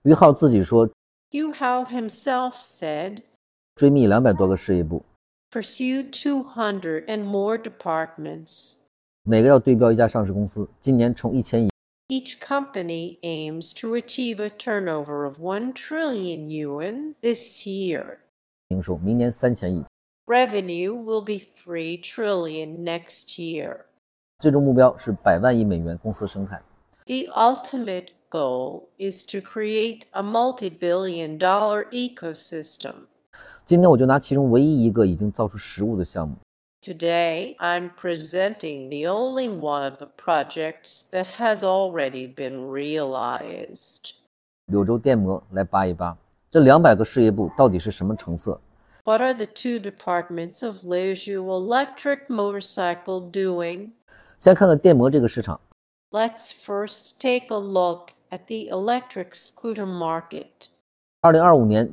于浩自己说， Yu Hao himself said, 追觅200多个事业部， pursued 200 and more departments. 每个要对标一家上市公司，今年冲1000亿。 Each company aims to achieve a turnover of 1 trillion yuan this year. 营收明年3000亿， Revenue will be 3 trillion next year. 最终目标是100万亿美元公司生态。 The ultimate goal is to create a multi-billion-dollar ecosystem. 今天我就拿其中唯一一个已经造出实物的项目， Today, I'm presenting the only one of the projects that has already been realized. 柳州电摩来扒一扒，这200个事业部到底是什么成色？ What are the 2 departments of Leju Electric Motorcycle doing? 先看看电摩这个市场。 Let's first take a look at the electric scooter market. 2025年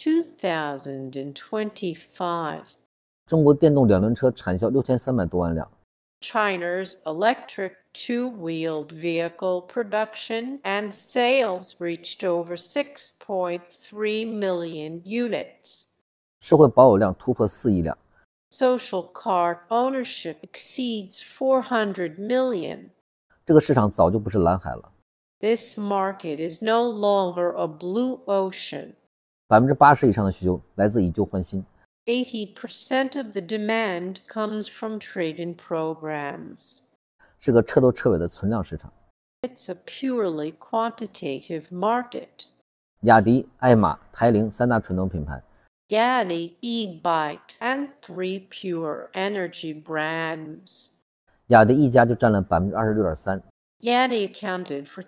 2025. 中国电动2轮车产销6300多万辆， China's electric two-wheeled vehicle production and sales reached over 6.3 million units. 社会保有量突破4亿辆， Social car ownership exceeds 400 million. 这个市场早就不是蓝海了。 This market is no longer a blue ocean. 80%以上的需求来自以旧换新， 80% of the demand comes from trade-in programs. 是个彻头彻尾的存量市场。 It's a purely quantitative market. 雅迪、爱玛、台铃3大纯能品牌， Yadi, e-bike, and 3 pure energy brands. 雅迪一家就占了 26.3%， Yadi accounted for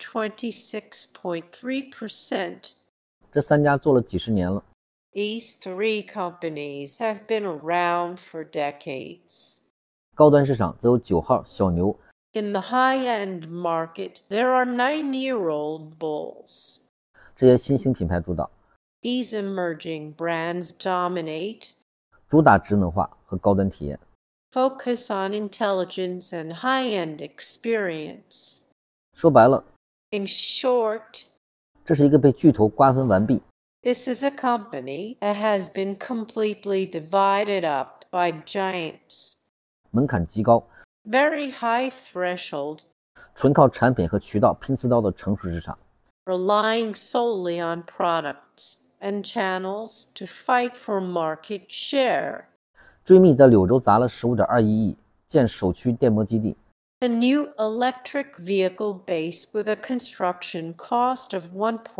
26.3%. 这3家做了几十年了。 These 3 companies have been around for decades. 高端市场则有9号小牛， In the high-end market, there are 9-year-old bulls. 这些新兴品牌主导， These emerging brands dominate, 主打智能化和高端体验。 focus on intelligence and high-end experience. 说白了， In short, 这是一个被巨头瓜分完毕， this is a company that has been completely divided up by giants. 门槛极高， Very high threshold, 纯靠产品和渠道拼刺刀的成熟市场。 relying solely on products and channels to fight for market share. 追觅在柳州砸了 15.21 亿，建首区电摩基地。 A new electric vehicle base with a construction cost of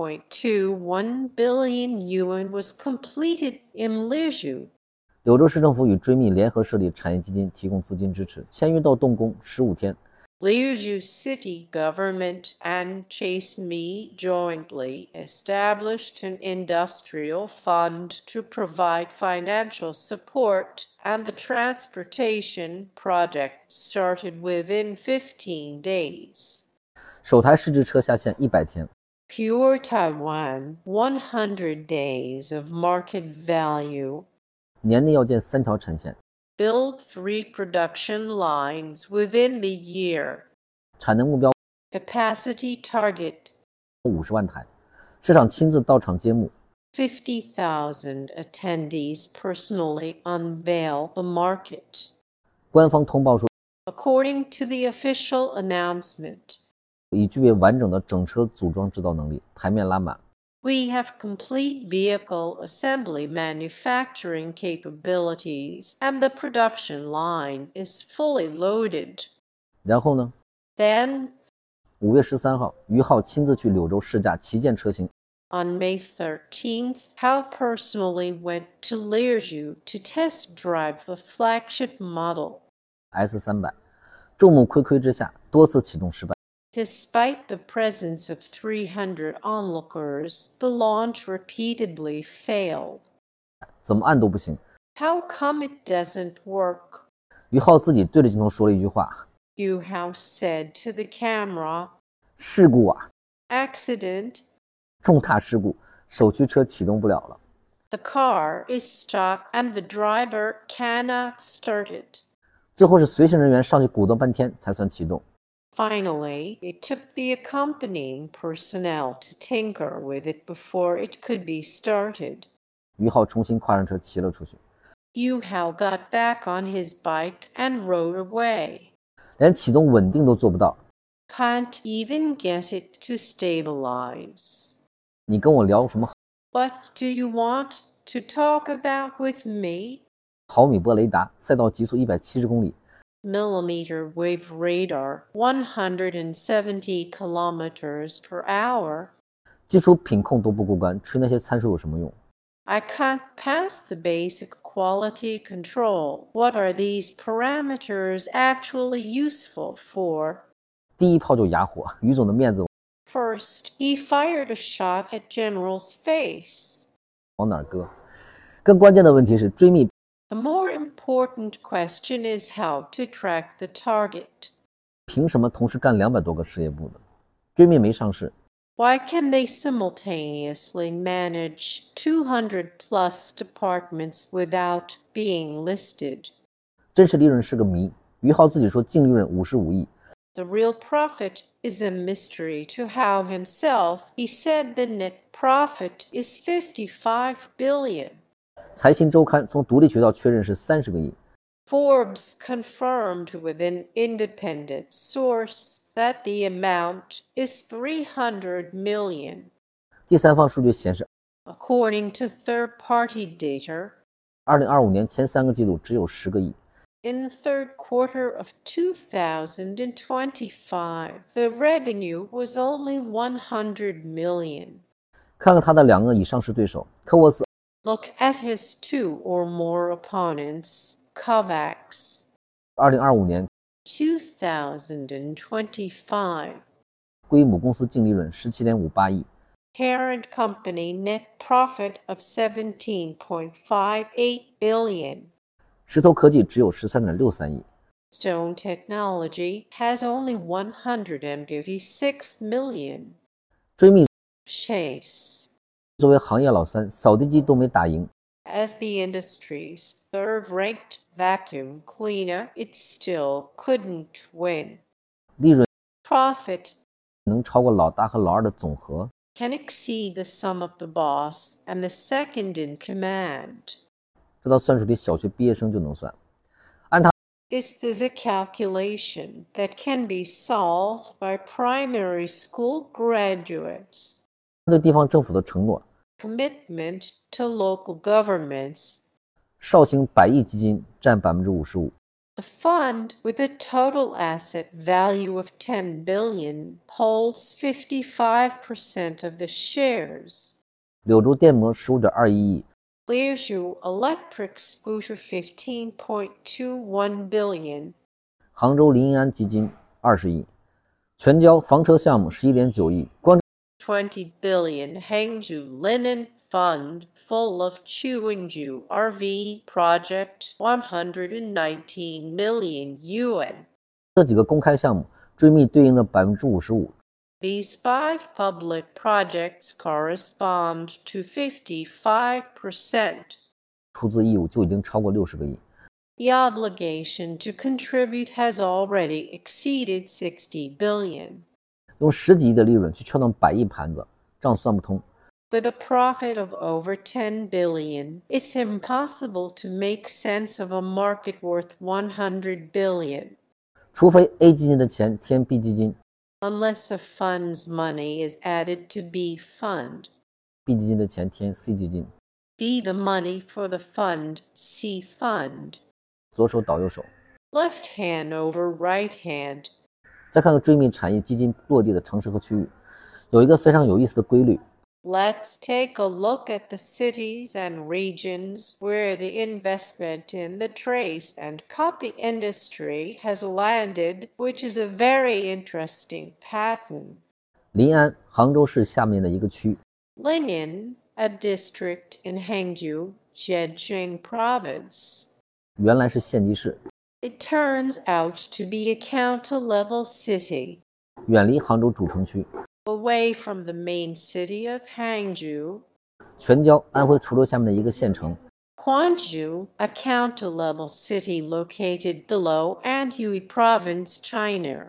1.21 billion yuan was completed in Leju. 柳州市政府与追觅联合设立产业基金，提供资金支持，签约到动工15天。 Leju City Government and Chase-Me jointly established an industrial fund to provide financial support, and the transportation project started within 15 days. 首台试制车下线100天， Pure Taiwan, 100 days of market value. 年内要建3条产线， Build 3 production lines within the year. 产能目标 Capacity target, 50万台，市长亲自到场揭幕。 50,000 attendees personally unveil the market. 官方通报说， According to the official announcement, 已具备完整的整车组装制造能力，排面拉满。 we have complete vehicle assembly manufacturing capabilities, and the production line is fully loaded. 然后呢， Then, 5月13号，于浩亲自去柳州试驾旗舰车型 on May 13th, Hao personally went to Leju to test drive the flagship model. S300，众目睽睽之下多次启动失败。 Despite the presence of 300 onlookers, the launch repeatedly failed. 怎么按都不行。 How come it doesn't work? 于浩自己对着镜头说了一句话： Yu Hao said to the camera. 事故啊， Accident. 重大事故，首驱车启动不了了。 The car is stuck and the driver cannot start it. 最后是随行人员上去鼓捣半天才算启动。 Finally, it took the accompanying personnel to tinker with it before it could be started. 于浩重新跨上车骑了出去， Yu Hao got back on his bike and rode away. 连启动稳定都做不到。 Can't even get it to stabilize. 你跟我聊什么 What do you want to talk about with me? 毫米波雷达，赛道极速170公里， Millimeter wave radar, 170 kilometers per hour. 基础品控都不过关，吹那些参数有什么用？ I can't pass the basic quality control. What are these parameters actually useful for? 第一炮就哑火，于总的面子 First, he fired a shot at General's face. 往哪儿搁？更关键的问题是，追觅 The more important question is how to track the target. 凭什么同时干200多个事业部的？追觅没上市， Why can they simultaneously manage 200 plus departments without being listed? 真实利润是个谜。于浩自己说净利润55亿， The real profit is a mystery to Howe himself. He said the net profit is 55 billion. 财新周刊从独立渠道确认是30个亿。 Forbes confirmed with an independent source that the amount is 300 million. 第三方数据显示， According to third-party data, 2025年前3个季度只有10个亿。 in the third quarter of 2025, the revenue was only 100 million. 看看他的2个已上市对手，科沃斯 Look at his 2 or more opponents, Kovacs. 2025年 2025, 归母公司净利润17.58亿， parent company net profit of 17.58 billion. 石头科技只有13.63亿。 Stone Technology has only 156 million. 追觅 Chase, 作为行业老三，扫地机都没打赢， as the industry's third-ranked vacuum cleaner, it still couldn't win. 利润 Profit 能超过老大和老二的总和。 can exceed the sum of the boss and the second in command. 这道算术题小学毕业生就能算。 This is a calculation that can be solved by primary school graduates. 对地方政府的承诺， Commitment to local governments. 绍兴100亿基金占55%， The fund, with a total asset value of 10 billion, holds 55% of the shares. 柳州电摩15.21亿， Leisure Electric Scooter 15.21 billion. 杭州临安基金20亿，全交房车项目11.9亿，光 20 billion Hangzhou Linen Fund full of Chuangju RV project 119 million yuan. 这几个公开项目，追觅对应的55%， These 5 public projects correspond to 55%. 出资义务就已经超过60个亿。 The obligation to contribute has already exceeded 60 billion. 用10几亿的利润去撬动100亿盘子，账算不通。 With a profit of over 10 billion, it's impossible to make sense of a market worth 100 billion. 除非 A 基金的钱填 B 基金， Unless a fund's money is added to B fund. B 基金的钱填 C 基金， B the money for the fund, C fund. 左手倒右手。 Left hand over right hand. 再看看追觅产业基金落地的城市和区域，有一个非常有意思的规律。 Let's take a look at the cities and regions where the investment in the trace and copy industry has landed, which is a very interesting pattern. 临安，杭州市下面的一个区， Linyan, a district in Hangzhou, Zhejiang Province. 原来是县级市， It turns out to be a county-level city, 远离杭州主城区。 away from the main city of Hangzhou. 全交，安徽滁州下面的一个县城， Quanzhou, a county-level city located below Anhui Province, China.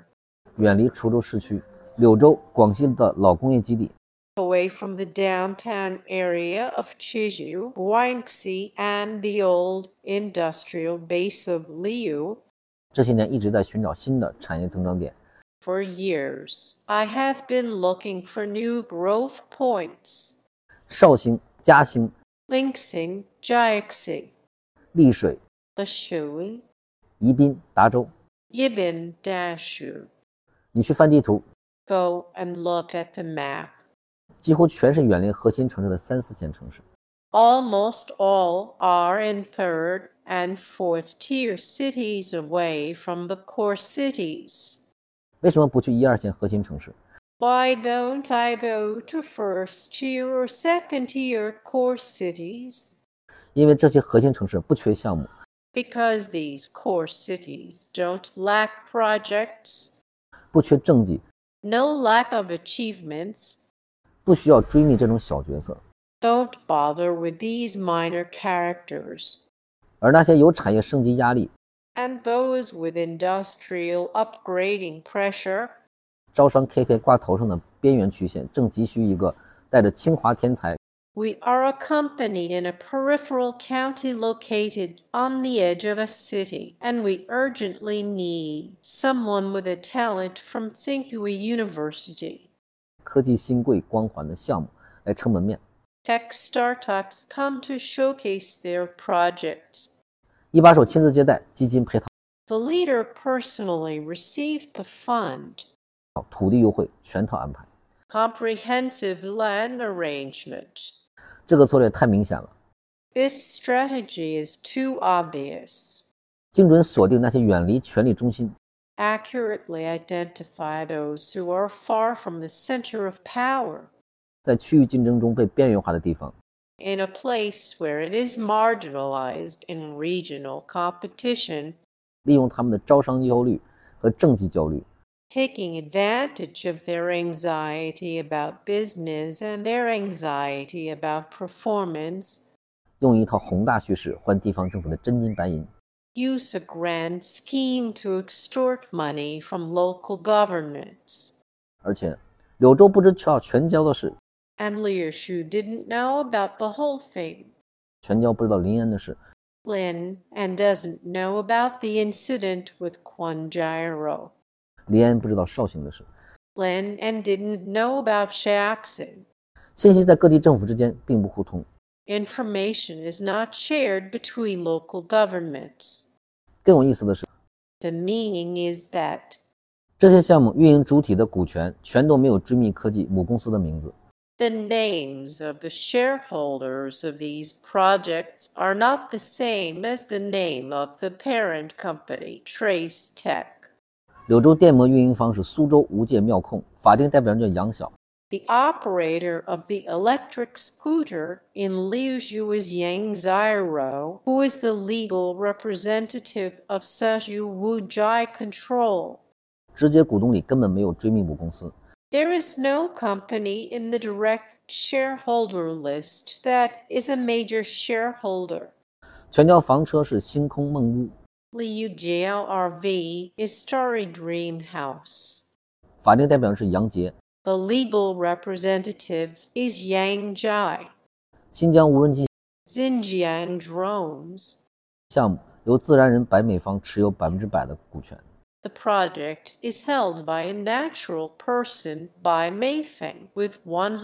远离滁州市区，柳州，广西的老工业基地。 away from the downtown area of Chiju, Guangxi, and the old industrial base of Liu. 这些年一直在寻找新的产业增长点。 For years, I have been looking for new growth points. 绍兴、嘉兴、 Linxing, Jiaxing, 丽水、 Leshui, 宜宾、达州。 Yibin, Dashu. 你去翻地图， Go and look at the map. 几乎全是远离核心城市的3、4线城市。 Almost all are in third and fourth tier cities away from the core cities. 为什么不去1、2线核心城市？ Why don't I go to first tier or second tier core cities? 因为这些核心城市不缺项目， Because these core cities don't lack projects, 不缺政绩， no lack of achievements, 不需要追觅这种小角色。 don't bother with these minor characters. 而那些有产业升级压力、 And those with industrial upgrading pressure, 招商 KPI 挂头上的边缘曲线，正急需一个带着清华天才、 we are a company in a peripheral county located on the edge of a city, and we urgently need someone with a talent from Tsinghua University. 科技新贵光环的项目来撑门面。 Tech startups come to showcase their projects. 一把手亲自接待，基金配套， The leader personally received the fund. 土地优惠全套安排。 Comprehensive land arrangement. 这个策略太明显了， This strategy is too obvious. 精准锁定那些远离权力中心， Accurately identify those who are far from the center of power. 在区域竞争中被边缘化的地方， In a place where it is marginalized in regional competition, 利用他们的招商焦虑和政绩焦虑， taking advantage of their anxiety about business and their anxiety about performance, 用一套宏大叙事换地方政府的真金白银。 use a grand scheme to extort money from local governments. 而且，柳州不知道全椒的事， And Liu didn't know about the whole thing. 全椒不知道临安的事， Lin and doesn't know about the incident with Kwanjiro. 临安不知道绍兴的事。 Lin and didn't know about Shaxing. 信息在各地政府之间并不互通。 Information is not shared between local governments. 更有意思的是， The meaning is that 这些项目运营主体的股权全都没有追觅科技母公司的名字。 the names of the shareholders of these projects are not the same as the name of the parent company, Trace Tech. 柳州电摩运营方是苏州无界庙控，法定代表人叫杨晓。 The operator of the electric scooter in Liuzhu is Yang Ziro, who is the legal representative of Suzhou Wujai Control. 直接股东里根本没有追觅母公司。 There is no company in the direct shareholder list that is a major shareholder. 全椒房车是星空梦屋， Liu Jiao RV is Starry Dream House. 法定代表人是杨杰。 The legal representative is Yang Jai. 新疆无人机 Xinjiang Drones. 项目由自然人白美方持有100%的股权。 The project is held by a natural person by Meifeng with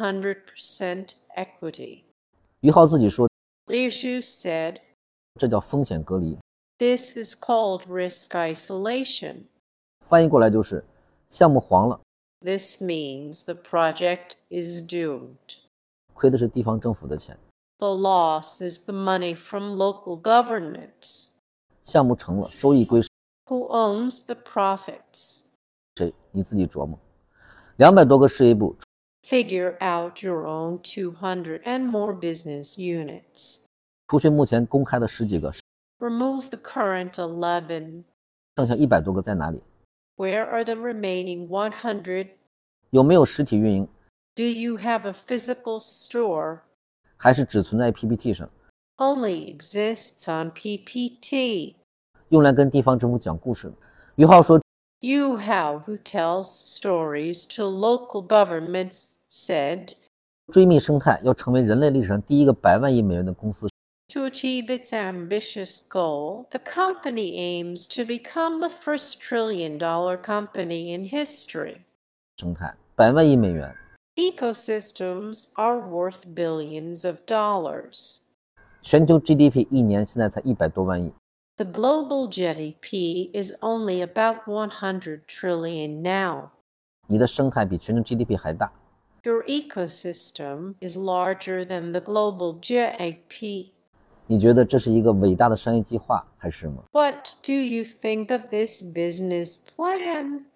100% equity. 于浩自己说， Liu Shu said, 这叫风险隔离， this is called risk isolation. 翻译过来就是项目黄了， This means the project is doomed. 亏的是地方政府的钱。 The loss is the money from local governments. 项目成了，收益归谁？ Who owns the profits? 你自己琢磨。200多个事业部， Figure out your own 200 and more business units. 除去目前公开的10几个， Remove the current 11. 剩下100多个在哪里？ Where are the remaining 100? 有没有实体运营？ Do you have a physical store? 还是只存在 PPT 上， Only exists on PPT. 用来跟地方政府讲故事？于浩说， Yuhao, who tells stories to local governments, said, 追觅生态要成为人类历史上第一个100万亿美元的公司。 To achieve its ambitious goal, the company aims to become the first trillion-dollar company in history. 生态100万亿美元。 Ecosystems are worth billions of dollars. 全球 GDP 一年现在才100多万亿。 The global GDP is only about 100 trillion now. 你的生态比全球 GDP 还大。 Your ecosystem is larger than the global GDP. 你觉得这是一个伟大的商业计划还是什么？ What do you think of this business plan?